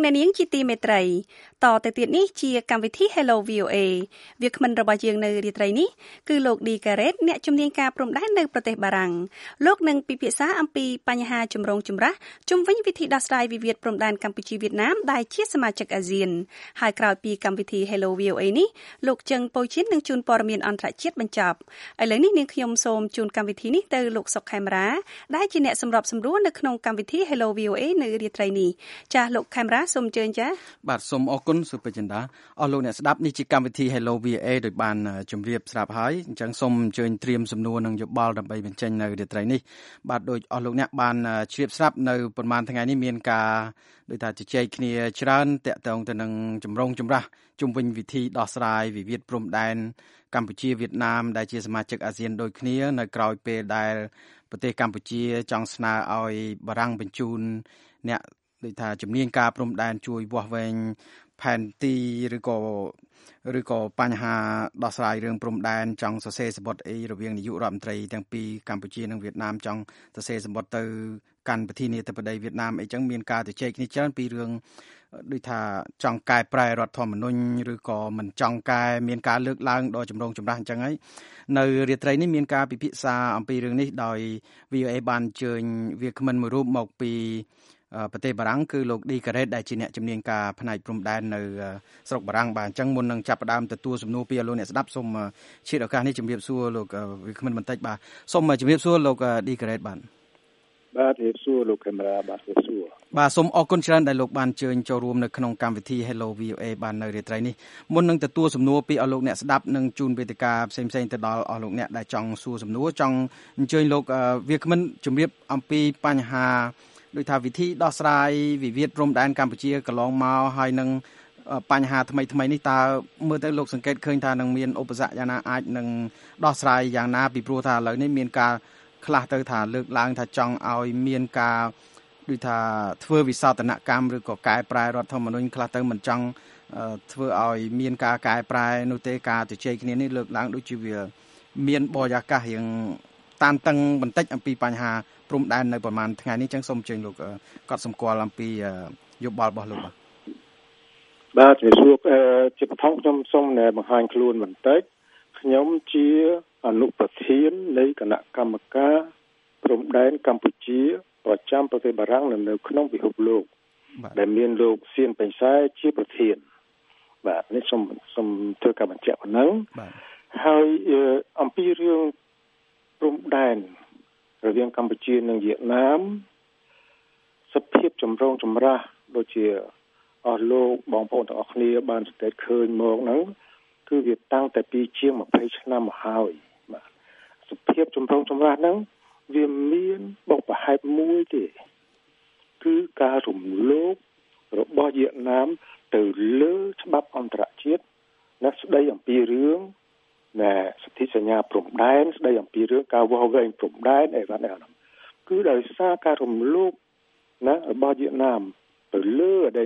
អ្នកនាងជាទីមេត្រីតទៅទៀតនេះជាកម្មវិធី Hello VOA វាគ្មិនរបស់យើងនៅរាត្រីនេះគឺលោក D Garrett អ្នកជំនាញការព្រំដែននៅប្រទេសបារាំងលោកនឹងពិភាក្សាអំពីបញ្ហាចម្រូងចម្រាសជុំវិញវិធីដោះស្រាយវិវាទព្រំដែនកម្ពុជាវៀតណាមដែលជាសមាជិកអាស៊ានហើយក្រោយពីកម្មវិធី Hello VOA នេះលោកជឹងប៉ូជីននឹងជូនព័ត៌មានអន្តរជាតិបញ្ចប់ឥឡូវនេះនាងខ្ញុំសូមជូនកម្មវិធីនេះទៅលោកសុកខេមរាដែលជាអ្នកសម្របសម្រួលនៅក្នុងកម្មវិធី Hello VOA នៅរាត្រីនេះចាស់លោកខេមរាសូមអញ្ជើញចា៎បាទសូមអរគុណសុភចិន្តាអស់លោកអ្នកស្ដាប់នេះជាកម្មវិធី Hello VA ដោយបានជម្រាបស្រាប់ហើយអញ្ចឹងសូមអញ្ជើញត្រៀមសំណួរនិងយោបល់ដើម្បីបញ្ចេញនៅរាត្រីនេះបាទដោយអស់លោកអ្នកបានជ្រាបស្រាប់នៅប្រហែលថ្ងៃនេះមានការដោយថាជជែកគ្នាច្រើនតាក់ទងទៅនឹងចម្រូងចម្រាសជុំវិញវិធីដោះស្រាយវិវាទព្រំដែនកម្ពុជាវៀតណាមដែលជាសមាជិកអាស៊ានដូចគ្នានៅក្រៅពេលដែលប្រទេសកម្ពុជាចង់ស្នើឲ្យបារាំងបញ្ជូនអ្នកដូចថាជំនាញការព្រំដែនជួយវាស់វែងផែនទីឬក៏បញ្ហាដោះស្រាយរឿងព្រំដែនចង់សរសេរសម្បត្តិអីរវាងនាយករដ្ឋមន្ត្រីទាំងពីរកម្ពុជានិងវៀតណាមចង់សរសេរសម្បត្តិទៅកាន់ប្រធានាធិបតីវៀតណាមអីចឹងមានការជជែកគ្នាច្រើនពីរឿងដូចថាចង់កែប្រែរដ្ឋធម្មនុញ្ញឬក៏មិនចង់កែមានការលើកឡើងដល់ចម្រូងចម្រាសអញ្ចឹងហើយនៅរាត្រីនេះមានការពិភាក្សាអំពីរឿងនេះដោយ VOA បានអញ្ជើញវាគ្មិនមួយរូបមកពីប្រទេសបារាំងគឺលោក D Garrett ដែលជាអ្នកជំនាញការផ្នែកព្រំដែននៅស្រុកបារាំងបាទអញ្ចឹងមុននឹងចាប់ផ្ដើមទទួលសំណួរពីលោកអ្នកស្ដាប់សូមជាឱកាសនេះជំរាបសួរលោកវាគ្មិនបន្តិចបាទសូមជំរាបសួរលោក D Garrett បាទជំរាបសួរលោកកាមេរ៉ាបាទជំរាបសួរបាទសូមអរគុណច្រើនដែលលោកបានអញ្ជើញចូលរួមនៅក្នុងកម្មវិធី Hello VOA បាននៅរាត្រីនេះមុននឹងទទួលសំណួរពីអស់លោកអ្នកស្ដាប់និងជូនវេទិកាផ្សេងៗទៅដល់អស់លោកអ្នកដែលចង់សួរសំណួរចង់អញ្ជើញលោកវាគ្មិនជំរាបអំពីបញ្ហាដោយថាវិធីដោះស្រាយវិវាទព្រំដែនកម្ពុជាកន្លងមកហើយនឹងបញ្ហាថ្មីនេះតើមើលទៅលោកសង្កេតឃើញថានឹងមានឧបសគ្គយ៉ាងណាអាចនឹងដោះស្រាយយ៉ាងណាពីព្រោះថាឥឡូវនេះមានការខ្លះទៅថាលើកឡើងថាចង់ឲ្យមានការដូចថាធ្វើវិសោធនកម្មឬក៏កែប្រែរដ្ឋធម្មនុញ្ញខ្លះទៅមិនចង់ធ្វើឲ្យមានការកែប្រែនោះទេការជជែកគ្នានេះលើកឡើងដូចជាវាមានបរិយាកាសរៀងតានតឹងបន្តិចអំពីបញ្ហាព្រំដែននៅប្រហែលថ្ងៃនេះចឹងសូមអញ្ជើញលោកកត់សម្គាល់អំពីយោបល់របស់លោកបាទជំរាបសួរជាបឋមខ្ញុំសូមបង្ហាញខ្លួនបន្តិចខ្ញុំជាអនុប្រធាននៃគណៈកម្មការព្រំដែនកម្ពុជាប្រចាំប្រទេសបារាំងនៅក្នុងពិភពលោកដែលមានលោកសៀនបេងសែជាប្រធានបាទនេះសូមធ្វើការបញ្ជាក់ប៉ុណ្ណឹងហើយអំពីរឿងព្រំដែនរវាងកម្ពុជានិងវៀតណាមសភាពចម្រូងចម្រាសដូចជាអស់លោកបងប្អូនទាំងអស់គ្នាបានសង្កេតឃើញមកហ្នឹងគឺវាតាំងតែពីជាង20ឆ្នាំមកហើយបាទសភាពចម្រូងចម្រាសហ្នឹងវាមានបុព្វហេតុមួយទេគឺការរំលោភរបស់វៀតណាមទៅលើច្បាប់អន្តរជាតិណាស្ដីអំពីរឿងសិទ្ធិសញ្ញាព្រំដែនស្ដីអំពីរឿងការវាស់វែងព្រំដែនអីហ្នឹងគឺដោយសារការរំលោភណារបស់វៀតណាមទៅលើដែល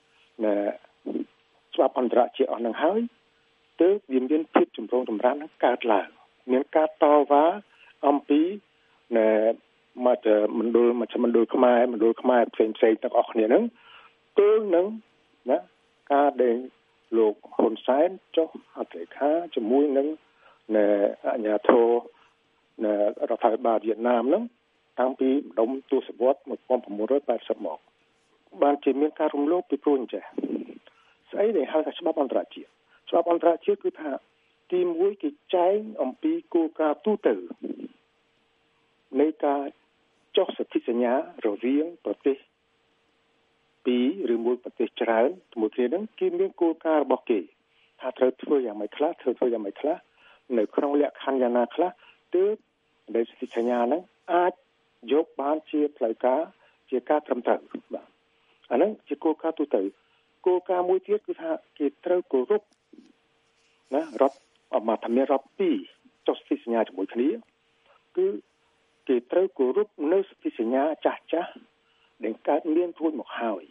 ច្បាប់អន្តរជាតិអស់ហ្នឹងហើយទើបវាមានភាពចម្រូងចម្រាសហ្នឹងកើតឡើងមានការតវ៉ាអំពីមណ្ឌលខ្មែរផ្សេងទាំងអស់គ្នាហ្នឹងទល់នឹងណាការដែលលោកហ៊ុនសែនចុះហត្ថលេខាជាមួយនឹងអាជ្ញាធររដ្ឋាភិបាលវៀតណាមហ្នឹងតាំងពីម្ដុំទសវត្សរ៍1980មកបានជាមានការរំលោភពីព្រោះអញ្ចេះស្អីដែលហៅថាច្បាប់អន្តរជាតិគឺថាទី1គេចែងអំពីគោលការណ៍ទូទៅនៃការចុះសន្ធិសញ្ញារវាងប្រទេសពីរឬមួយប្រទេសច្រើនជាមួយគ្នាហ្នឹងគេមានគោលការណ៍របស់គេថាត្រូវធ្វើយ៉ាងម៉េចខ្លះនៅក្នុងលក្ខខណ្ឌយ៉ាងណាខ្លះទើបដែលសន្ធិសញ្ញាហ្នឹងអាចយកបានជាផ្លូវការជាការត្រឹមត្រូវបាទអាហ្នឹងជាគោលការណ៍ទូទៅគោលការណ៍មួយទៀតគឺថាគេត្រូវគោរពណារដ្ឋអមថាមានរដ្ឋពីរចុះសន្ធិសញ្ញាជាមួយគ្នាគឺគេត្រូវគោរពនៅសន្ធិសញ្ញាចាស់ដែលកើតមានរួចមកហើយ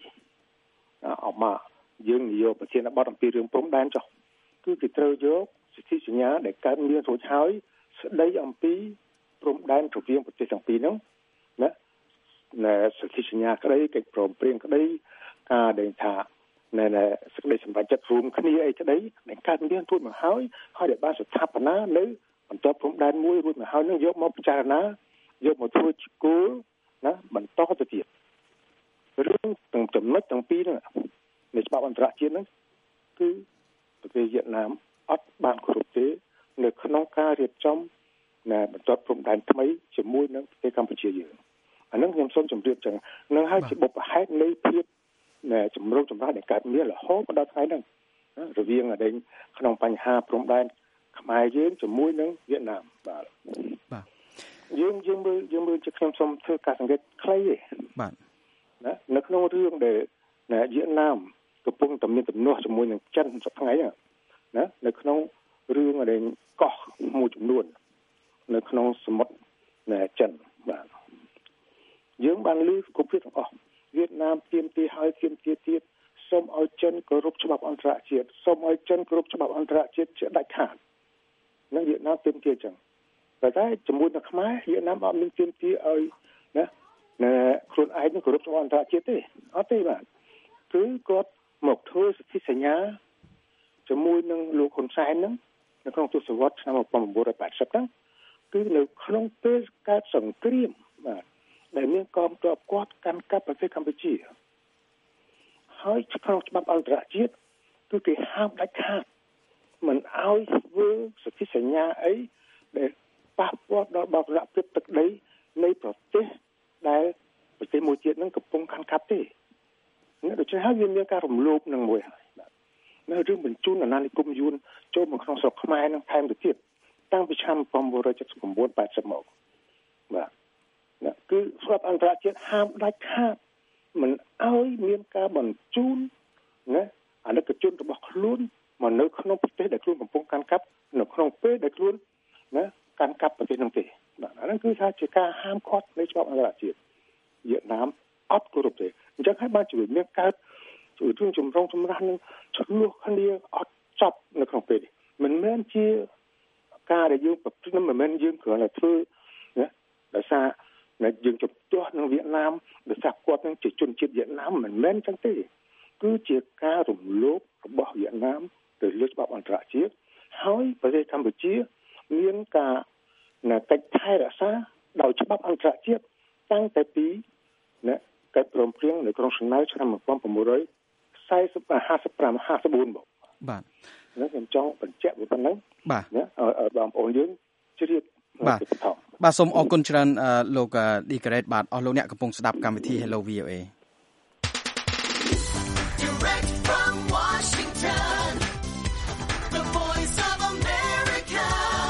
យើងនិយាយប្រធានបទអំពីរឿងព្រំដែនចុះគឺគេត្រូវយកសន្ធិសញ្ញាដែលកើតមានរួចហើយស្ដីអំពីព្រំដែនរវាងប្រទេសទាំងពីរហ្នឹងណាសន្ធិសញ្ញាក្តីកិច្ចព្រមព្រៀងក្តីការដែលថានៅសេចក្តីសម្រេចចិត្តរួមគ្នាអីក្តីដែលកើតមានរួចមកហើយដែលបានស្ថាបនានៅបន្ទាប់ព្រំដែនមួយរួចមកហើយនឹងយកមកពិចារណាយកមកធ្វើជាគោលណាបន្តទៅទៀតរឿងទាំងចំណុចទាំងពីរហ្នឹងនៃច្បាប់អន្តរជាតិហ្នឹងគឺប្រទេសវៀតណាមអត់បានគ្រប់ទេនៅក្នុងការរៀបចំបន្ទាត់ព្រំដែនថ្មីជាមួយនឹងប្រទេសកម្ពុជាយើងអានឹងខ្ញុំសូមជម្រាបចឹងនឹងហើយជាបុព្វហេតុនៃភាពចម្រុងចម្រើនដែលកើតមានរហូតដល់ថ្ងៃហ្នឹងរវាងក្នុងបញ្ហាព្រំដែនខ្មែរយើងជាមួយនឹងវៀតណាមបាទយើងមើលជាខ្ញុំសូមធ្វើការសង្កេតខ្លីទេបាទណានៅក្នុងរឿងដែលវៀតណាមកំពុងតែមានទំនាស់ជាមួយនឹងចិនសប្តាហ៍ថ្ងៃណានៅក្នុងរឿងដែលកោះមួយចំនួននៅក្នុងសមុទ្រចិនបាទយើងបានឮគ្រប់គ្នាទាំងអស់វៀតណាមទាមទារហើយទាមទារទៀតសូមឲ្យចិនគោរពច្បាប់អន្តរជាតិសូមឲ្យចិនគោរពច្បាប់អន្តរជាតិជាដាច់ខាតនឹងវៀតណាមទាមទារចឹងតែជាមួយនឹងខ្មែរវៀតណាមអត់មានទាមទារឲ្យណាខ្លួនឯងនឹងគោរពច្បាប់អន្តរជាតិទេអត់ទេបាទគឺគាត់មកធ្វើសន្ធិសញ្ញាជាមួយនឹងលោកហ៊ុនសែនហ្នឹងនៅក្នុងទសវត្សរ៍ឆ្នាំ1980ហ្នឹងគឺនៅក្នុងពេលកើតសង្គ្រាមបាទដែលមានកងទ័ពគាត់កាន់កាប់ប្រទេសកម្ពុជាហើយក្នុងច្បាប់អន្តរជាតិគឺគេហាមដាច់ខាតមិនឲ្យធ្វើសន្ធិសញ្ញាអីដែលប៉ះពាល់ដល់បរិយាកាសទឹកដីនៃប្រទេសដែលប្រទេសមួយទៀតហ្នឹងកំពុងកាន់កាប់ទេដូច្នេះហើយវាមានការរំលោភនឹងមួយហើយនៅរឿងបញ្ជូនអាណានិគមយួនចូលមកក្នុងស្រុកខ្មែរនឹងថែមទៅទៀតតាំងពីឆ្នាំ1979 80មកបាទគឺស្របអន្តរជាតិហាមដាច់ខាតមិនឲ្យមានការបញ្ជូនណាអនុជនរបស់ខ្លួនមកនៅក្នុងប្រទេសដែលខ្លួនកំពុងកាន់កាប់នៅក្នុងពេលដែលខ្លួនណាកាន់កាប់ប្រទេសនោះទេបាទអាហ្នឹងគឺថាជាការហាមឃាត់នៃច្បាប់អន្តរជាតិវៀតណាមអត់គោរពទេអញ្ចឹងហើយបានជួយមានកើតរឿងចម្រុងចម្រាស់នឹងឆ្លោះគ្នាអត់ចប់នៅក្នុងពេលនេះមិនមែនជាការដែលយើងប្រព្រឹត្តមិនមែនយើងគ្រាន់តែធ្វើណាដោយសារយើងជំទាស់នឹងវៀតណាមដោយសារគាត់នឹងជាជនជាតិវៀតណាមមិនមែនចឹងទេគឺជាការរំលោភរបស់វៀតណាមទៅលើច្បាប់អន្តរជាតិហើយប្រទេសកម្ពុជាមានការកិច្ចថែរក្សាដោយច្បាប់អន្តរជាតិតាំងតែពីកិច្ចព្រមព្រៀងនៅក្នុងឆ្នាំ1954មកបាទខ្ញុំចង់បញ្ជាក់វាប៉ុណ្ណឹងបាទបងប្អូនយើងជ្រាបបាទសូមអរគុណច្រើនលោក ឌីការ៉េតបាទអស់លោកអ្នកកំពុងស្ដាប់កម្មវិធី Hello VOA Direct from Washington The Voice of America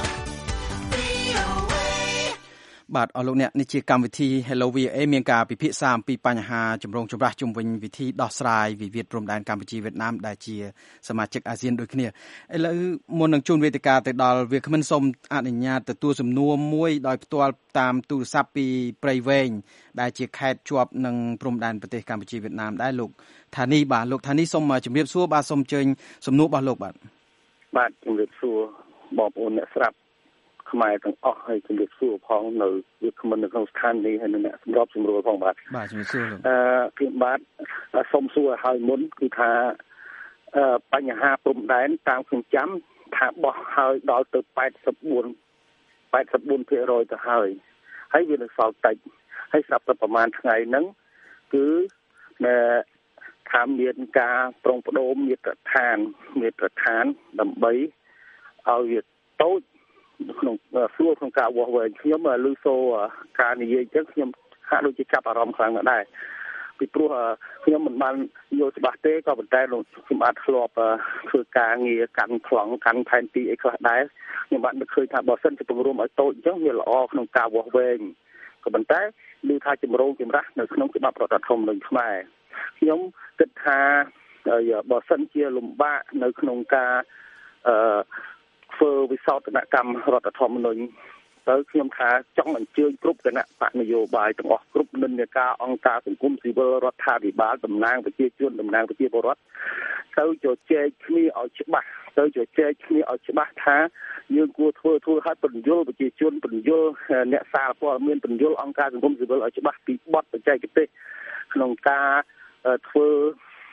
VOA បាទអស់លោកអ្នកនេះជាកម្មវិធី Hello VOA មានការពិភាក្សាអំពីបញ្ហាចម្រូងចម្រាសជុំវិញវិធីដោះស្រាយវិវាទព្រំដែនកម្ពុជាវៀតណាមដែលជាសមាជិកអាស៊ានដូចគ្នាឥឡូវមុននឹងជួនវេទិកាទៅដល់វាគ្មិនសូមអនុញ្ញាតទទួលសំណួរមួយដោយផ្ទាល់តាមទូរស័ព្ទពីព្រៃវែងដែលជាខេត្តជាប់នឹងព្រំដែនប្រទេសកម្ពុជាវៀតណាមដែរលោកថានីបាទលោកថានីសូមជម្រាបសួរបាទសូមអញ្ជើញសំណួររបស់លោកបាទជម្រាបសួរបងប្អូនអ្នកស្រាប់ខ្មែរទាំងអស់ហើយជម្រាបសួរផងនៅវាគ្មិននៅក្នុងស្ថានីយ៍ហើយអ្នកសម្របសម្រួលផងបាទជំរាបសួរលោកគឺបាទសូមសួរឲ្យមុនគឺថាបញ្ហាព្រំដែនតាមខ្ញុំចាំថាបោះហើយដល់ទៅ84% ទៅហើយវានៅសល់តិចហើយស្រាប់តែប្រហែលថ្ងៃហ្នឹងគឺថាមានការប្រុងប្ដូរមាត្រដ្ឋានដើម្បីឲ្យវាតូចក្នុងស្រួលក្នុងការវាស់វែងខ្ញុំឮសូរការនិយាយអញ្ចឹងខ្ញុំហាក់ដូចជាចាប់អារម្មណ៍ខ្លាំងណាស់ដែរពីព្រោះខ្ញុំមិនបានយល់ច្បាស់ទេក៏ប៉ុន្តែខ្ញុំអាចធ្លាប់ធ្វើការងារកាន់ប្លង់កាន់ផែនទីអីខ្លះដែរខ្ញុំបាននឹកឃើញថាបើសិនជាពង្រួមឲ្យតូចអញ្ចឹងវាល្អក្នុងការវាស់វែងក៏ប៉ុន្តែឮថាចម្រូងចម្រាសនៅក្នុងច្បាប់រដ្ឋធម្មនុញ្ញខ្មែរខ្ញុំគិតថាបើសិនជាលំបាកនៅក្នុងការធ្វើវិសោធនកម្មរដ្ឋធម្មនុញ្ញទៅខ្ញុំថាចង់អញ្ជើញគ្រប់គណៈបកនយោបាយទាំងអស់គ្រប់និន្នាការអង្គការសង្គមស៊ីវិលរដ្ឋាភិបាលតំណាងប្រជាជនតំណាងប្រជាពលរដ្ឋទៅជជែកគ្នាឲ្យច្បាស់ថាយើងគួរធ្វើឲ្យពន្យល់ប្រជាជនពន្យល់អ្នកសារព័ត៌មានពន្យល់អង្គការសង្គមស៊ីវិលឲ្យច្បាស់ពីបទបច្ចេកទេសក្នុងការធ្វើ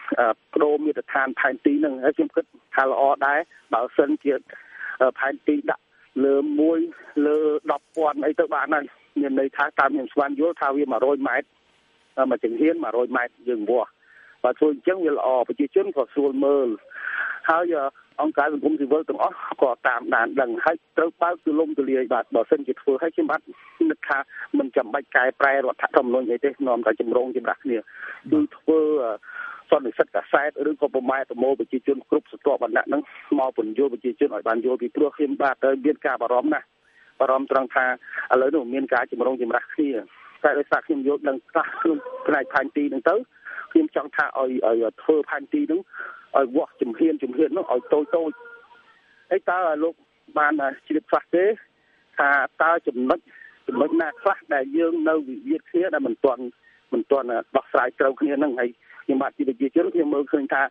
បដូរមាត្រដ្ឋានផែនទីហ្នឹងហើយខ្ញុំគិតថាល្អដែរបើសិនជាផែនទីដាក់លើ1លើ 10,000 អីទៅបានហើយមានន័យថាតាមខ្ញុំស្វែងយល់ថាវា100ម៉ែត្រមួយជំហាន100ម៉ែត្រយើងវាស់បើធ្វើអញ្ចឹងវាល្អប្រជាជនក៏ស្រួលមើលហើយអង្គការសង្គមស៊ីវិលទាំងអស់ក៏តាមដានដឹងហើយត្រូវបើកទូលំទូលាយបាទបើសិនជាធ្វើឲ្យខ្ញុំបាទនឹកថាមិនចាំបាច់កែប្រែរដ្ឋធម្មនុញ្ញអីទេនាំតែចម្រុងចម្រាស់គ្នាគឺធ្វើសន្និសីទកាសែតឬក៏ប្រម៉ែប្រមូលប្រជាជនគ្រប់ស្រទាប់វណ្ណៈហ្នឹងមកពន្យល់ប្រជាជនឲ្យបានយល់ពីព្រោះខ្ញុំបាទមានការបារម្ភណាស់បារម្ភត្រង់ថាឥឡូវនេះមានការចម្រុងចម្រាស់គ្នាតែដោយសារខ្ញុំយល់ដឹងខ្លះក្នុងផ្នែកផែនទីហ្នឹងទៅខ្ញុំចង់ថាឲ្យធ្វើផែនទីហ្នឹងឲ្យវាស់ជំហានហ្នឹងឲ្យតូចហើយតើលោកបានជ្រាបខ្លះទេថាតើចំណុចណាខ្លះដែលយើងនៅវិវាទគ្នាដែលមិនទាន់ដោះស្រាយត្រូវគ្នាហ្នឹងហើយខ្ញុំបាទជាប្រជាជនខ្ញុំមើលឃើញថា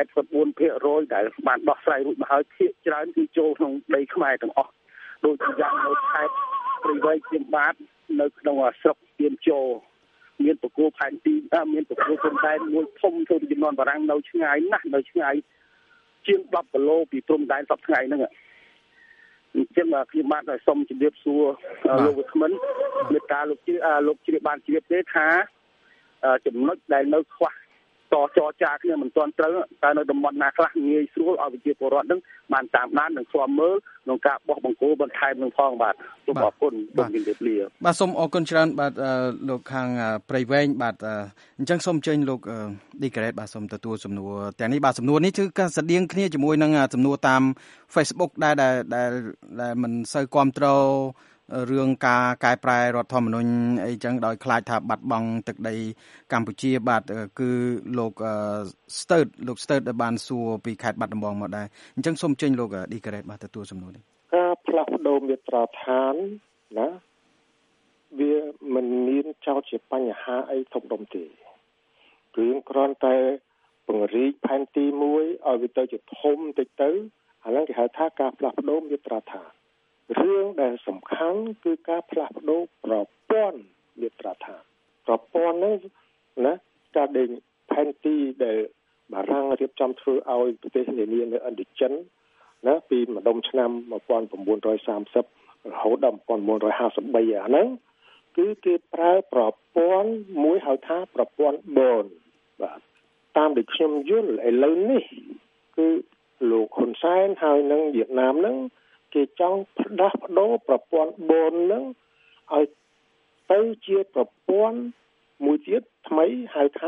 84% ដែលបានដោះស្រាយរួចមកហើយភាគច្រើនគឺចូលក្នុងដីខ្មែរទាំងអស់ដូចជាយ៉ាងនៅខេត្តព្រៃវែងខ្ញុំបាទនៅក្នុងស្រុកទៀនជោមានបកគោផែនទីមានបកគោព្រំដែនមួយធំទៅចំនួនបារាំងនៅឆ្ងាយណាស់នៅឆ្ងាយជាង10គីឡូពីព្រំដែនសប្តាហ៍ថ្ងៃហ្នឹងអញ្ចឹងខ្ញុំបាទសូមជម្រាបសួរលោកវិក្កាមមេត្តាលោកជ្រាបបានជ្រាបទេថាចំណុចដែលនៅខ្វះចរចាគ្នាមិនទាន់ត្រូវតើនៅតំបន់ណាខ្លះងាយស្រួលឲ្យប្រជាពលរដ្ឋនឹងបានតាមដាននិងស្គាល់មើលក្នុងការបោះបង្គោលបន្ថែមនឹងផងបាទសូមអរគុណសូមជម្រាបលាបាទសូមអរគុណច្រើនបាទលោកខាងព្រៃវែងបាទអញ្ចឹងសូមអញ្ជើញលោកឌីការ៉េតបាទសូមទទួលសំណួរទាំងនេះបាទសំណួរនេះគឺការស្តៀងគ្នាជាមួយនឹងសំណួរតាម Facebook ដែលមិនសូវគ្រប់គ្រងរឿងការកែប្រែរដ្ឋធម្មនុញ្ញអីចឹងដោយខ្លាចថាបាត់បង់ទឹកដីកម្ពុជាបាទគឺលោកស្ទើតដែលបានសួរពីខេត្តបាត់ដំបងមកដែរអញ្ចឹងសូមអញ្ជើញលោកឌីការ៉េតបាទទទួលសំណួរនេះការផ្លាស់ប្ដូរមាត្រាដ្ឋានណាវាមិនមានចោទជាបញ្ហាអីធំដុំទេគឺគ្រាន់តែពង្រីកផែនទីមួយឲ្យវាទៅជាធំតិចទៅអាហ្នឹងគេហៅថាការផ្លាស់ប្ដូរមាត្រាដ្ឋានរឿងដែលសំខាន់គឺការផ្លាស់ប្ដូរប្រព័ន្ធមាត្រាដ្ឋានប្រព័ន្ធហ្នឹងណាការដេញផែនទីដែលបារាំងរៀបចំធ្វើឲ្យប្រទេសនានានៅឥណ្ឌូចិនណាពីម្ដុំឆ្នាំ1930រហូតដល់1953អាហ្នឹងគឺគេប្រើប្រព័ន្ធមួយហៅថាប្រព័ន្ធបនបាទតាមដែលខ្ញុំយល់ឥឡូវនេះគឺលោកហ៊ុនសែនហើយនឹងវៀតណាមហ្នឹងគេចង់ផ្លាស់ប្ដូរប្រព័ន្ធបនហ្នឹងឲ្យទៅជាប្រព័ន្ធមួយទៀតថ្មីហៅថា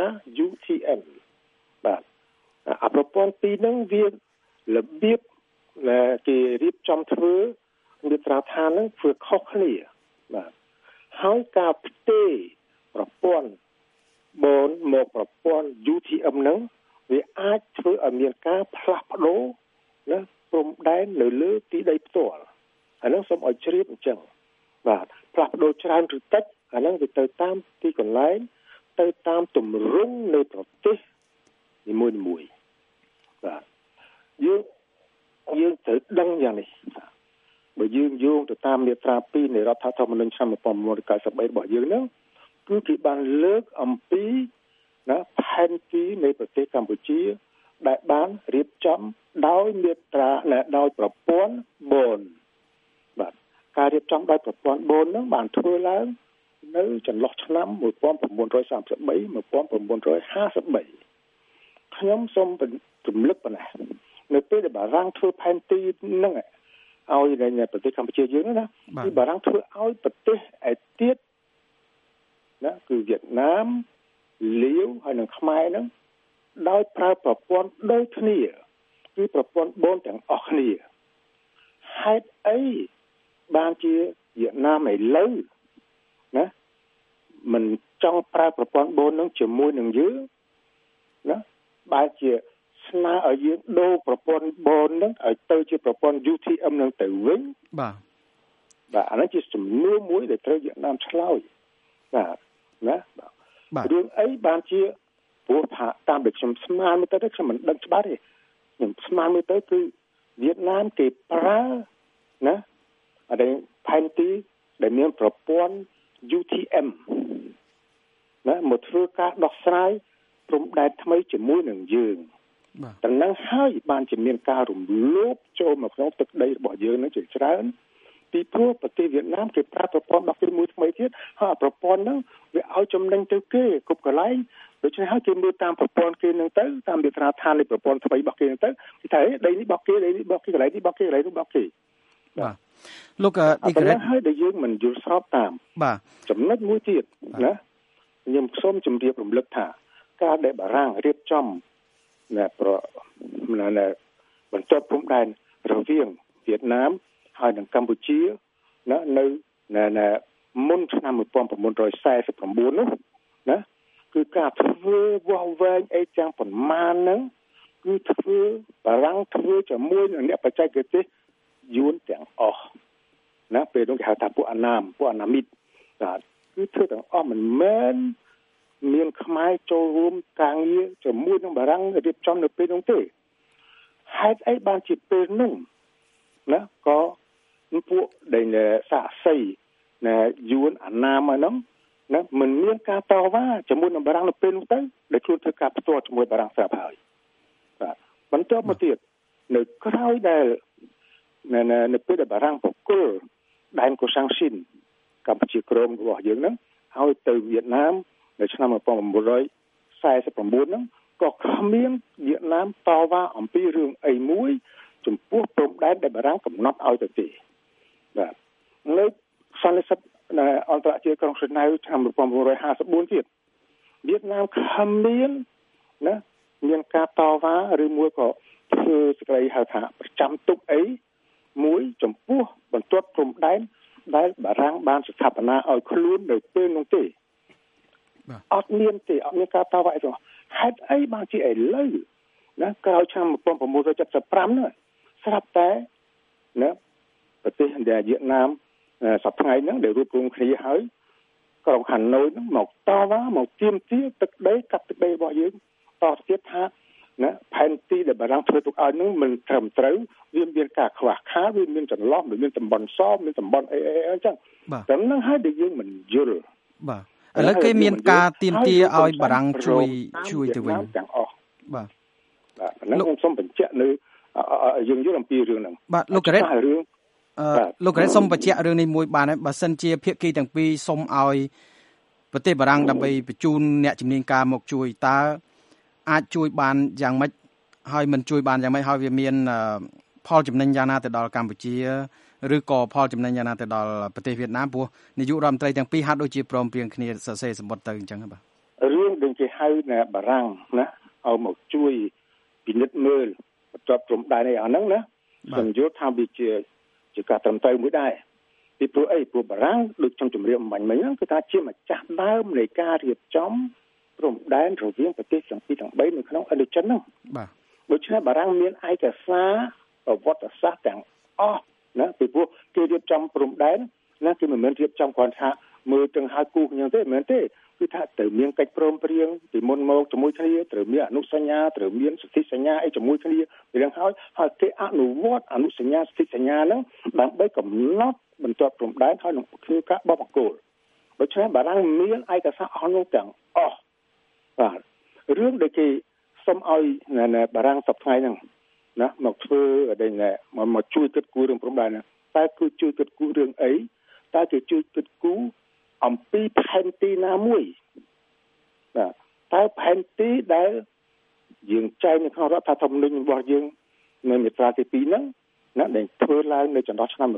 UTM បាទអាប្រព័ន្ធពីរហ្នឹងវារបៀបដែលគេរៀបចំធ្វើមាត្រាដ្ឋានហ្នឹងធ្វើខុសគ្នាបាទហើយការផ្ទេរប្រព័ន្ធបនមកប្រព័ន្ធ UTM ហ្នឹងវាអាចធ្វើឲ្យមានការផ្លាស់ប្ដូរណាព្រំដែននៅលើទីដីផ្ទាល់អាហ្នឹងសូមឲ្យជ្រាបអញ្ចឹងបាទផ្លាស់ប្ដូរច្រើនឬតិចអាហ្នឹងវាទៅតាមទីកន្លែងទៅតាមទម្រង់នៃប្រទេសនីមួយៗបាទយើងត្រូវដឹងយ៉ាងនេះបើយើងយោងទៅតាមមាត្រា2នៃរដ្ឋធម្មនុញ្ញឆ្នាំ1993របស់យើងហ្នឹងគឺគេបានលើកអំពីណាផែនទីនៃប្រទេសកម្ពុជាដែលបានរៀបចំដោយមាត្រាដោយប្រព័ន្ធបនបាទការរៀបចំដោយប្រព័ន្ធបនហ្នឹងបានធ្វើឡើងនៅចន្លោះឆ្នាំ1933 1953ខ្ញុំសូមរំលឹកប៉ុណ្ណេះនៅពេលដែលបារាំងធ្វើផែនទីហ្នឹងឲ្យនៅប្រទេសកម្ពុជាយើងណាគឺបារាំងធ្វើឲ្យប្រទេសឯទៀតណាគឺវៀតណាមលាវហើយនិងខ្មែរហ្នឹងដោយប្រើប្រព័ន្ធដូចគ្នាគឺប្រព័ន្ធបនទាំងអស់គ្នាហេតុអីបានជាវៀតណាមឥឡូវណាមិនចង់ប្រើប្រព័ន្ធបនហ្នឹងជាមួយនឹងយើងណាបែរជាស្នើឲ្យយើងដូរប្រព័ន្ធបនហ្នឹងឲ្យទៅជាប្រព័ន្ធ UTM ហ្នឹងទៅវិញបាទអានេះជាសំណួរមួយដែលត្រូវវៀតណាមឆ្លើយបាទណារឿងអីបានជាព្រោះថាតាមដែលខ្ញុំស្មានមើលទៅខ្ញុំមិនដឹងច្បាស់ទេខ្ញុំស្មានមើលទៅគឺវៀតណាមគេប្រើណាអីផែនទីដែលមានប្រព័ន្ធ UTM ណាមកធ្វើការដោះស្រាយព្រំដែនថ្មីជាមួយនឹងយើងតែនឹងហើយបានជាមានការរំលោភចូលមកក្នុងទឹកដីរបស់យើងនឹងជាច្រើនពីព្រោះប្រទេសវៀតណាមគេប្រើប្រព័ន្ធបកគីមួយថ្មីទៀតហើយប្រព័ន្ធហ្នឹងវាឲ្យចំណេញទៅគេគ្រប់កន្លែងដូច្នេះហើយគេមើលតាមប្រព័ន្ធគេនឹងទៅតាមវាត្រាឋាននៃប្រព័ន្ធថ្មីរបស់គេនឹងទៅគេថាដីនេះរបស់គេដីនេះរបស់គេកន្លែងនេះរបស់គេកន្លែងនេះរបស់គេបាទលោកឌីក្រេតហើយដែលយើងមិនយល់ស្របតាមបាទចំណុចមួយទៀតណាខ្ញុំសូមជម្រាបរំលឹកថាការដែលបារាំងរៀបចំបន្ទាត់ព្រំដែនរវាងវៀតណាមហើយនឹងកម្ពុជានៅមុនឆ្នាំ1949នោះណាគឺការធ្វើវាស់វែងអីទាំងប៉ុន្មានហ្នឹងគឺធ្វើបារាំងធ្វើជាមួយនឹងអ្នកបច្ចេកទេសយួនទាំងអស់ណាពេលនោះគេហៅថាពួកអាណាមីតគឺធ្វើទាំងអស់មិនមែនមានខ្មែរចូលរួមការងារជាមួយនឹងបារាំងរៀបចំនៅពេលនោះទេហេតុអីបានជាពេលនោះណាក៏ពួកដែលសាក់សីណាយួនអាណាមហ្នឹងណាមិនមានការតវ៉ាជាមួយនឹងបារាំងនៅពេលនោះទៅដែលខ្លួនធ្វើការផ្ទាល់ជាមួយបារាំងស្រាប់ហើយបាទបន្ទាប់មកទៀតនៅក្រោយដែលនៅពេលដែលបារាំងបកគលដែនកូសាំងស៊ីនកម្ពុជាក្រមរបស់យើងហ្នឹងហើយទៅវៀតណាមនៅឆ្នាំ1949ហ្នឹងក៏គ្មានវៀតណាមតវ៉ាអំពីរឿងអីមួយចំពោះព្រំដែនដែលបារាំងកំណត់ឲ្យទៅទេបាទនៅសន្និសីទអន្តរជាតិក្រុងហ្សឺណែវឆ្នាំ1954ទៀតវៀតណាមគ្មានណាមានការតវ៉ាឬមួយក៏ធ្វើសេចក្តីហៅថាប្រចាំទុកអីមួយចំពោះបន្ទាត់ព្រំដែនដែលបារាំងបានស្ថាបនាឲ្យខ្លួននៅពេលនោះទេអត់មានការតវ៉ាអីទេហេតុអីបានជាឥឡូវណាក្រោយឆ្នាំ1975នោះស្រាប់តែណាប្រទេសដែលវៀតណាមសប្តាហ៍ហ្នឹងដែលរួបរวมគ្នាហើយក្រុងហាណូយហ្នឹងមកតវ៉ាមកទាមទារទឹកដីកាត់ទឹកដីរបស់យើងតទៅទៀតថាណាផែនទីដែលបារាំងធ្វើទុកឲ្យហ្នឹងមិនត្រឹមត្រូវវាមានការខ្វះខាតវាមានចន្លោះមានតំបន់សមានតំបន់អីអញ្ចឹងតែហ្នឹងហើយដែលយើងមិនយល់បាទឥឡូវគេមានការទាមទារឲ្យបារាំងជួយទៅវិញទាំងអស់បាទហ្នឹងខ្ញុំសូមបញ្ជាក់នៅយើងយល់អំពីរឿងហ្នឹងបាទលោកការ៉េតលោកការ៉េតសូមបញ្ជាក់រឿងនេះមួយបានហើយបើសិនជាភាគីទាំងពីរសូមឲ្យប្រទេសបារាំងដើម្បីបញ្ជូនអ្នកជំនាញការមកជួយតើអាចជួយបានយ៉ាងម៉េចហើយមិនជួយបានយ៉ាងម៉េចហើយវាមានផលចំណេញយ៉ាងណាទៅដល់កម្ពុជាឬក៏ផលចំណេញយ៉ាងណាទៅដល់ប្រទេសវៀតណាមព្រោះនាយករដ្ឋមន្ត្រីទាំងពីរហាក់ដូចជាព្រមព្រៀងគ្នាសរសេរសម្បត្តិទៅអញ្ចឹងបាទរឿងដែលគេហៅណាបារាំងណាឲ្យមកជួយពិនិត្យមើលបន្ទាត់ព្រំដែនអីអាហ្នឹងណាខ្ញុំយល់ថាវាជាការត្រឹមត្រូវមួយដែរពីព្រោះព្រោះបារាំងដូចខ្ញុំជម្រាបអំបញ្ញមិញហ្នឹងគឺថាជាម្ចាស់ដើមនៃការរៀបចំព្រំដែនរវាងប្រទេសទាំងពីរទាំង3នៅក្នុងឥណ្ឌូចិនហ្នឹងបាទដូច្នេះបារាំងមានឯកសារប្រវត្តិសាស្ត្រទាំងអស់ណាពីព្រោះគេរៀបចំព្រំដែនណាគេមិនមែនរៀបចំគ្រាន់ថាមើលទាំងហើយគូគ្នាទេមិនមែនទេគឺថាត្រូវមានកិច្ចព្រមព្រៀងពីមុនមកជាមួយគ្នាត្រូវមានអនុសញ្ញាត្រូវមានសន្ធិសញ្ញាអីជាមួយគ្នាពីរឿងហើយគេអនុវត្តអនុសញ្ញាសន្ធិសញ្ញាហ្នឹងដើម្បីកំណត់បន្ទាត់ព្រំដែនហើយនឹងធ្វើការបបកគោលដូច្នេះបារាំងមានឯកសារអស់នោះទាំងអស់បាទរឿងដែលគេសុំឲ្យបារាំងសប្តាហ៍ហ្នឹងណាមកធ្វើដែលមកជួយគិតគូររឿងព្រំដែនតែគឺជួយគិតគូររឿងអីតែគេជួយគិតគូរអំពីផែនទីណាមួយបាទតែផែនទីដែលយើងចែងនៅក្នុងរដ្ឋធម្មនុញ្ញរបស់យើងនៅមាត្រាទី2ហ្នឹងណាដែលធ្វើឡើងនៅចន្លោះឆ្នាំ1933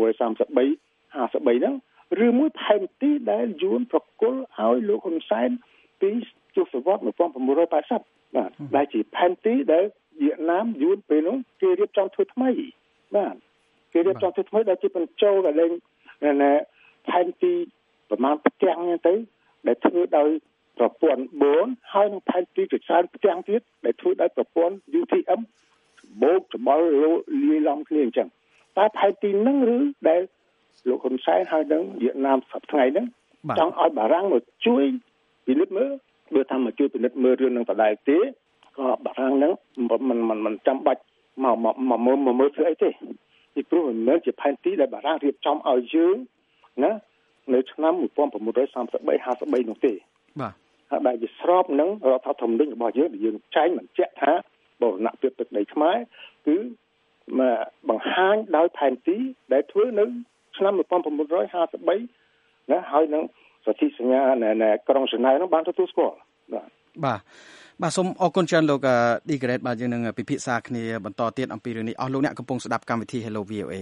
ហ្នឹងឬមួយផែនទីដែលយួនប្រគល់ឲ្យលោកហ៊ុនសែនពីទសវត្សរ៍1980បាទដែលជាផែនទីដែលវៀតណាមយួនពេលនោះគេរៀបចំធ្វើថ្មីបាទគេរៀបចំធ្វើថ្មីដែលជាបញ្ចូលដល់ផែនទីប្រមាណផ្ទាំងហ្នឹងទៅដែលធ្វើដោយប្រព័ន្ធ4ហើយនឹងផែនទីជាច្រើនផ្ទាំងទៀតដែលធ្វើដោយប្រព័ន្ធ UTM បូកច្បល់លាយឡំគ្នាអញ្ចឹងតែផែនទីហ្នឹងឬដែលលោកហ៊ុនសែនហើយនឹងវៀតណាមសប្តាហ៍ហ្នឹងចង់ឲ្យបារាំងមកជួយពិនិត្យមើលបើថាមកជួយពិនិត្យមើលរឿងនឹងដដែលទេក៏បារាំងហ្នឹងមិនចាំបាច់មកមើលធ្វើអីទេពីព្រោះមិនមែនជាផែនទីដែលបារាំងរៀបចំឲ្យយើងណានៅឆ្នាំ1933 53នោះទេបាទដែលជាស្របនឹងរដ្ឋធម្មនុញ្ញរបស់យើងដែលយើងចែងបញ្ជាក់ថាបូរណភាពទឹកដីខ្មែរគឺបង្ហាញដោយផែនទីដែលធ្វើនៅឆ្នាំ1953ណាហើយនឹងសន្ធិសញ្ញាក្រុងហ្សឺណែវនោះបានទទួលស្គាល់បាទសូមអរគុណច្រើនលោកឌីក្រេតបាទយើងនឹងពិភាក្សាគ្នាបន្តទៀតអំពីរឿងនេះអស់លោកអ្នកកំពុងស្ដាប់កម្មវិធី Hello VOA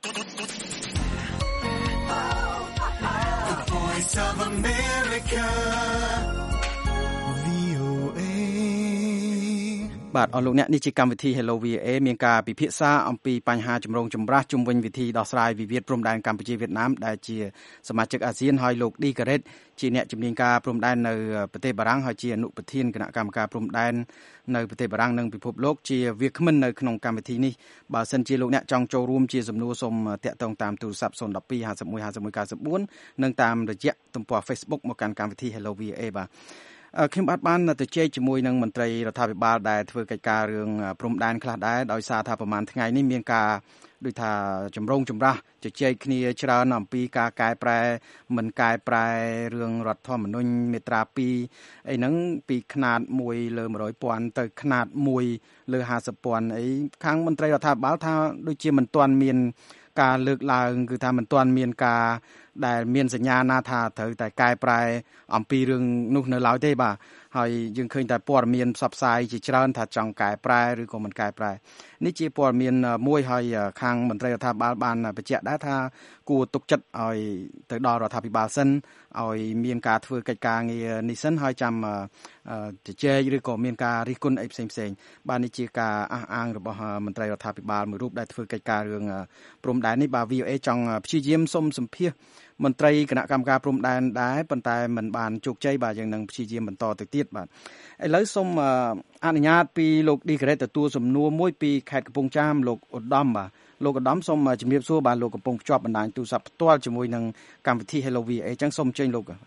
Voice of America VOA បាទអស់លោកអ្នកនេះជាកម្មវិធី Hello VOA មានការពិភាក្សាអំពីបញ្ហាចម្រូងចម្រាសជុំវិញវិធីដោះស្រាយវិវាទព្រំដែនកម្ពុជាវៀតណាមដែលជាសមាជិកអាស៊ានហើយលោកឌីការ៉េតជាអ្នកជំនាញការព្រំដែននៅប្រទេសបារាំងហើយជាអនុប្រធានគណៈកម្មការព្រំដែននៅប្រទេសបារាំងនិងពិភពលោកជាវាគ្មិននៅក្នុងកម្មវិធីនេះបើសិនជាលោកអ្នកចង់ចូលរួមជាសំណួរសូមតាក់ទងតាមទូរស័ព្ទ012 51 51 94និងតាមរយៈទំព័រ Facebook មកកាន់កម្មវិធី Hello VOA បាទខ្ញុំបានទៅជែកជាមួយនឹងមន្ត្រីរដ្ឋាភិបាលដែលធ្វើកិច្ចការរឿងព្រំដែនខ្លះដែរដោយសារថាប្រហែលថ្ងៃនេះមានការដូចថាចម្រូងចម្រាសជជែកគ្នាច្រើនអំពីការកែប្រែមិនកែប្រែរឿងរដ្ឋធម្មនុញ្ញមាត្រា2អីហ្នឹងពីຂະຫນាត1លើ 100,000 ទៅຂະຫນាត1លើ 50,000 អីខាងមន្ត្រីរដ្ឋាភិបាលថាដូចជាមិនទាន់មានការលើកឡើងគឺថាមិនទាន់មានការដែលមានសញ្ញាណាថាត្រូវតែកែប្រែអំពីរឿងនោះនៅឡើយទេបាទហើយយើងឃើញតែព័ត៌មានផ្សព្វផ្សាយជាច្រើនថាចង់កែប្រែឬក៏មិនកែប្រែនេះជាព័ត៌មានមួយហើយខាងមន្ត្រីរដ្ឋាភិបាលបានបញ្ជាក់ដែរថាគួរទុកចិត្តឲ្យទៅដល់រដ្ឋាភិបាលសិនឲ្យមានការធ្វើកិច្ចការងារនេះសិនហើយចាំជជែកឬក៏មានការរិះគន់អីផ្សេងៗបាទនេះជាការអះអាងរបស់មន្ត្រីរដ្ឋាភិបាលមួយរូបដែលធ្វើកិច្ចការរឿងព្រំដែននេះបាទ VOA ចង់ព្យាយាមសុំសម្ភាសមន្ត្រីគណៈកម្មការព្រំដែនដែរប៉ុន្តែមិនបានជោគជ័យបាទយើងនឹងព្យាយាមបន្តទៅទៀតបាទឥឡូវសូមអនុញ្ញាតពីលោកឌីការ៉េតទទួលសំណួរមួយពីខេត្តកំពង់ចាមលោកឧត្តមបាទលោកឧត្តមសូមជំរាបសួរបាទលោកកំពុងភ្ជាប់បណ្ដាញទូរស័ព្ទផ្ទាល់ជាមួយនឹងកម្មវិធី Hello VA អញ្ចឹងសូមអញ្ជើញលោកបាទ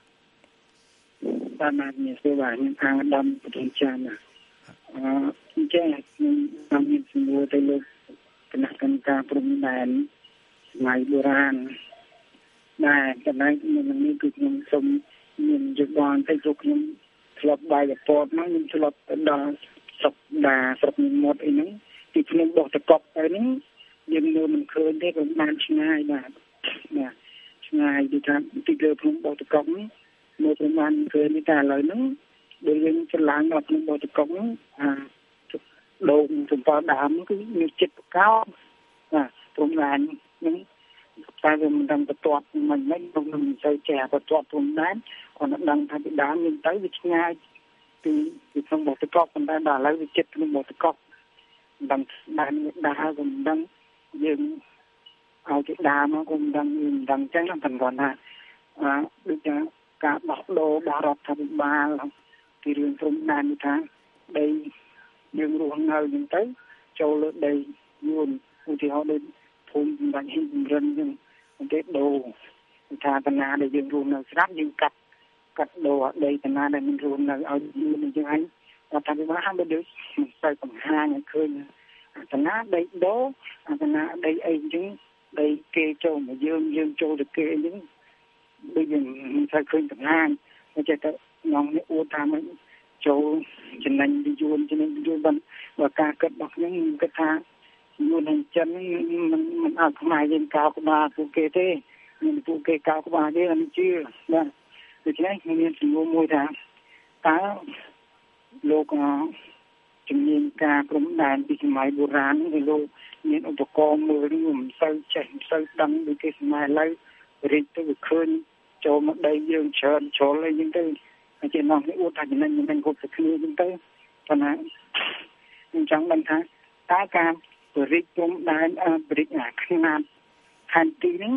មានសួរបាទខ្ញុំខាងឧត្តមកំពង់ចាមអញ្ចឹងខ្ញុំមានសំណួរទៅលោកគណៈកម្មការព្រំដែនសម័យបុរាណដែលកន្លែងនេះគឺខ្ញុំសូមមានយោបល់ទៅលោកខ្ញុំធ្លាប់បាយរពតមកខ្ញុំធ្លាប់ទៅដល់ស្រុកដាស្រុកមាត់អីហ្នឹងទីខ្ញុំបោះតកប់ទៅហ្នឹងយើងនៅមិនឃើញទេព្រោះបានឆ្ងាយបាទឆ្ងាយពីថាទីលើខ្ញុំបោះតកប់ហ្នឹងនៅប្រហែលឃើញនេះតែឥឡូវហ្នឹងដូចយើងឆ្លងដល់ខ្ញុំបោះតកប់ហ្នឹងដូងសម្ព័ន្ធដើមគឺមានចិត្តកោបាទព្រំដែនហ្នឹងតែវាមិនដឹងបន្ទាត់មិនខ្ញុំមិនសូវចេះបន្ទាត់ព្រំដែនគាត់ដឹងថាពីដើមយើងទៅវាឆ្ងាយពីក្នុងបោះតកប់ប៉ុន្តែដល់ឥឡូវវាចិត្តក្នុងបោះតកប់ដឹងដែនដើរក៏មិនដឹងយើងឲ្យគេដើរមកក៏មិនដឹងយើងមិនដឹងចឹងប៉ុន្តែគាត់ថាដូចថាការដោះដូររបស់រដ្ឋាភិបាលពីរឿងព្រំដែននេះថាដីយើងរស់នៅហ្នឹងទៅចូលលើដីយួនឧទាហរណ៍ដូចភូមិសម្រាប់ហ៊ីងរិនហ្នឹងទេដូរថាតាណាដែលយើងរស់នៅស្រាប់យើងកាត់ដូរដីតាណាដែលមានរស់នៅឲ្យយួនអញ្ចឹងហើយរដ្ឋាភិបាលហាក់ដូចមិនសូវបង្ហាញឲ្យឃើញតាណាដីដូរតាណាដីអីអញ្ចឹងដីគេចូលមកយើងចូលទៅគេអញ្ចឹងដូចយើងមិនសូវឃើញបង្ហាញតែចេះតែងងនេះអួតថាមិនចូលចំណេញយួនបើការគិតរបស់ខ្ញុំគិតថាយួននឹងចិនមិនអត់ខ្មែរយើងកោក្បាលពួកគេទេមានពួកគេកោក្បាលទេអត់ជឿបាទដូច្នេះមានសំណួរមួយថាតើលោកជំនាញការព្រំដែនពីសម័យបុរាណគឺលោកមានឧបករណ៍មើលឬមិនសូវចេះមិនសូវដឹងដូចគេសម័យឥឡូវរីកទៅវាឃើញចូលមកដីយើងច្រើនជ្រុលអីចឹងទៅហើយជានោះនេះអួតថាចំណេញមិនគ្រប់ទៅគ្នាចឹងទៅប៉ុន្តែខ្ញុំចង់ដឹងថាតើការបរិយាព្រំដែនបរិយាខ្នាតខណ្ឌទីនេះ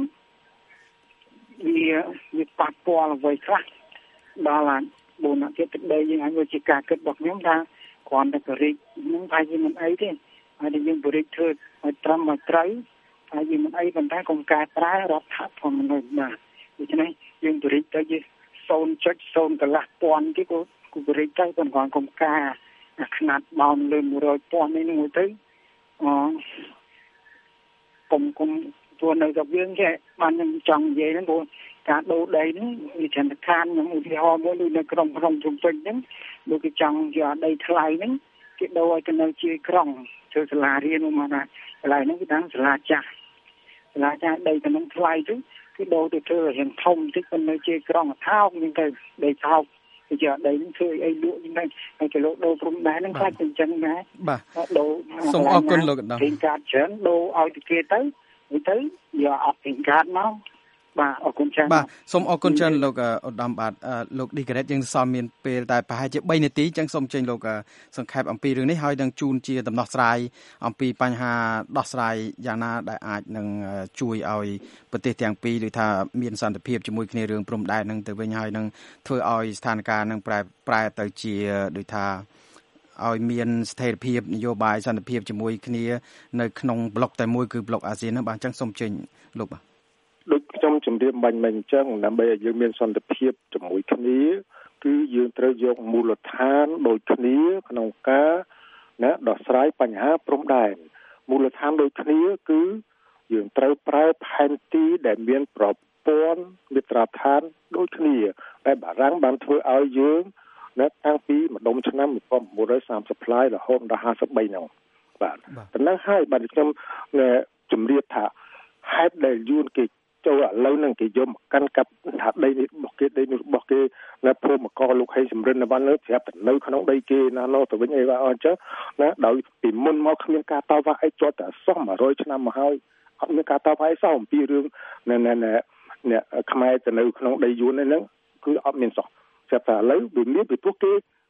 វាប៉ះពាល់អ្វីខ្លះដល់បូនជាតិទឹកដីយើងឲ្យជាការគិតរបស់ខ្ញុំថាគ្រាន់តែបរិយានឹងថាយើងមិនអីទេហើយយើងបរិយាធ្វើឲ្យត្រឹមឲ្យត្រូវហើយយើងមិនអីប៉ុន្តែកុំកែប្រែរដ្ឋធម្មនុញ្ញបាទដូច្នេះយើងបរិយាទៅជា 0.0 កន្លះពាន់ទេគូបរិយាទៅប៉ុន្តែកុំការខ្នាតបោនលើ 100,000 នេះមួយទៅកុំព្រោះនៅតែយើងចេះបានខ្ញុំចង់និយាយហ្នឹងព្រោះការដូរដីហ្នឹងវាច្រើនតែខានខ្ញុំឧទាហរណ៍មួយដូចនៅក្រុងភ្នំពេញហ្នឹងដូចគេចង់យកដីថ្លៃហ្នឹងគេដូរឲ្យទៅនៅជាក្រុងធ្វើសាលារៀនមកថាកន្លែងហ្នឹងគេថាសាលាចាស់ដីទៅនឹងថ្លៃទៅគេដូរទៅធ្វើរៀងធំតិចទៅនៅជាក្រុងថោកហ្នឹងទៅដីថោកគេយកដីហ្នឹងធ្វើអីលក់ហ្នឹងហើយគេលោកដូរព្រំដែនហ្នឹងខ្លាចទៅអញ្ចឹងដែរបាទដូរសូមអរគុណលោកឧត្តមពេញកាតច្រើនដូរឲ្យទៅគេទៅយកអត់ពេញកាតមកបាទអរគុណច្រើនបាទសូមអរគុណច្រើនលោកឧត្តមបាទលោកឌីការ៉េតយើងសល់មានពេលតែប្រហែលជា3នាទីអញ្ចឹងសូមចេញលោកសង្ខេបអំពីរឿងនេះហើយនឹងជូនជាដំណោះស្រាយអំពីបញ្ហាដោះស្រាយយ៉ាងណាដែលអាចនឹងជួយឲ្យប្រទេសទាំងពីរដូចថាមានសន្តិភាពជាមួយគ្នារឿងព្រំដែននឹងទៅវិញហើយនឹងធ្វើឲ្យស្ថានភាពនឹងប្រែទៅជាដូចថាឲ្យមានស្ថិរភាពនយោបាយសន្តិភាពជាមួយគ្នានៅក្នុងប្លុកតែមួយគឺប្លុកអាស៊ានហ្នឹងបាទអញ្ចឹងសូមចេញលោកបាទដូចខ្ញុំជម្រាបបាញ់មិញអញ្ចឹងដើម្បីឲ្យយើងមានសន្តិភាពជាមួយគ្នាគឺយើងត្រូវយកមូលដ្ឋានដូចគ្នាក្នុងការដោះស្រាយបញ្ហាព្រំដែនមូលដ្ឋានដូចគ្នាគឺយើងត្រូវប្រើផែនទីដែលមានប្រព័ន្ធមាត្រាដ្ឋានដូចគ្នាដែលបារាំងបានធ្វើឲ្យយើងតាំងពីម្ដុំឆ្នាំ1930ផ្លាយរហូតដល់53ហ្នឹងបាទប៉ុណ្ណឹងហើយបាទខ្ញុំជម្រាបថាហេតុដែលយួនគេចូលឥឡូវហ្នឹងគេយកមកកាន់កាប់ថាដីនេះរបស់គេដីនេះរបស់គេនៅភូមិកលោកហេសំរិនបានលើប្រាប់ទៅនៅក្នុងដីគេណានោះទៅវិញអីបាទអញ្ចឹងដោយពីមុនមកគ្មានការតវ៉ាអីជាប់តែសោះ100ឆ្នាំមកហើយអត់មានការតវ៉ាអីសោះអំពីរឿងអ្នកខ្មែរទៅនៅក្នុងដីយួនហ្នឹងគឺអត់មានសោះប្រាប់ថាឥឡូវវាមានពីព្រោះគេ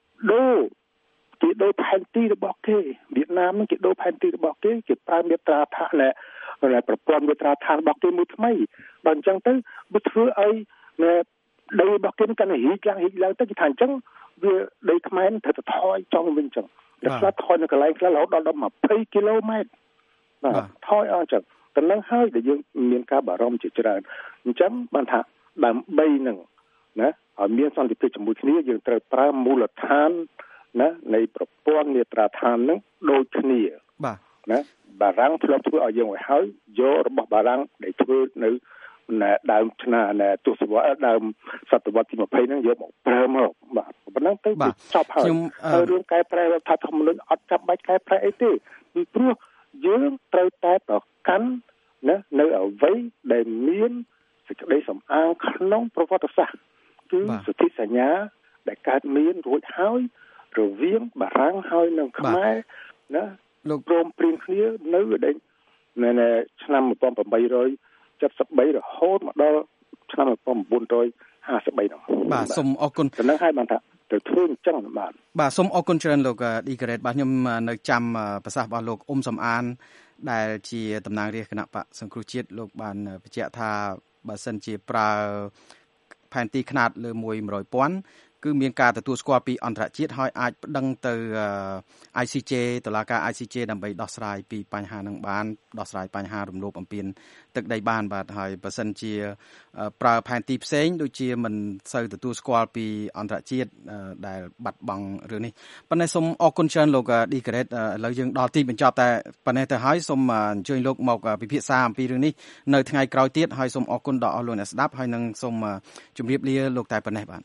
ដូរផែនទីរបស់គេវៀតណាមហ្នឹងគេដូរផែនទីរបស់គេប្រើមាត្រាដ្ឋានប្រព័ន្ធមាត្រាដ្ឋានរបស់គេមួយថ្មីបើអញ្ចឹងទៅវាធ្វើឲ្យដីរបស់គេកាន់តែរីកឡើងទៅគេថាអញ្ចឹងវាដីខ្មែរត្រូវតែថយចង់វិញអញ្ចឹងតែខ្លះថយនៅកន្លែងខ្លះរហូតដល់20គីឡូម៉ែត្របាទថយអញ្ចឹងតែនឹងហើយដែលយើងមានការបារម្ភជាច្រើនអញ្ចឹងបានថាដើម្បីនឹងឲ្យមានសន្តិភាពជាមួយគ្នាយើងត្រូវប្រើមូលដ្ឋាននៃប្រព័ន្ធមាត្រាដ្ឋាននឹងដូចគ្នាបាទបារាំងធ្លាប់ធ្វើឲ្យយើងឲ្យហើយយករបស់បារាំងដែលធ្វើនៅដើមឆ្នាំទសវត្សរ៍ដើមសតវត្សទី20ហ្នឹងយកមកប្រើមកបាទប៉ុណ្ណឹងទៅចប់ហើយរឿងកែប្រែរដ្ឋធម្មនុញ្ញអត់ចាំបាច់កែប្រែអីទេពីព្រោះយើងត្រូវតែប្រកាន់នៅអ្វីដែលមានសេចក្តីសំអាងក្នុងប្រវត្តិសាស្ត្រគឺសន្ធិសញ្ញាដែលកើតមានរួចហើយរវាងបារាំងហើយនិងខ្មែរលោកព្រមព្រៀងគ្នានៅដែលឆ្នាំ1873រហូតមកដល់ឆ្នាំ1953ហ្នឹងបាទសូមអរគុណតែនឹងហើយបានថាទៅធ្វើអញ្ចឹងបាទសូមអរគុណច្រើនលោកឌីការ៉េតបាទខ្ញុំនៅចាំប្រសាសន៍របស់លោកអ៊ុំសំអានដែលជាតំណាងរាស្ត្រគណៈបកសង្គ្រោះជាតិលោកបានបញ្ជាក់ថាបើសិនជាប្រើផែនទីខ្នាតលើ100,000គឺមានការទទួលស្គាល់ពីអន្តរជាតិហើយអាចប្តឹងទៅ ICJ តុលាការ ICJ ដើម្បីដោះស្រាយពីបញ្ហានឹងបានដោះស្រាយបញ្ហារំលោភបំពានទឹកដីបានបាទហើយបើសិនជាប្រើផែនទីផ្សេងដូចជាមិនសូវទទួលស្គាល់ពីអន្តរជាតិដែលបាត់បង់រឿងនេះប៉ុន្តែសូមអរគុណច្រើនលោកឌីការ៉េតឥឡូវយើងដល់ទីបញ្ចប់តែប៉ុណ្ណេះទៅហើយសូមអញ្ជើញលោកមកពិភាក្សាអំពីរឿងនេះនៅថ្ងៃក្រោយទៀតហើយសូមអរគុណដល់អស់លោកអ្នកស្ដាប់ហើយនឹងសូមជម្រាបលាលោកតែប៉ុណ្ណេះបាទ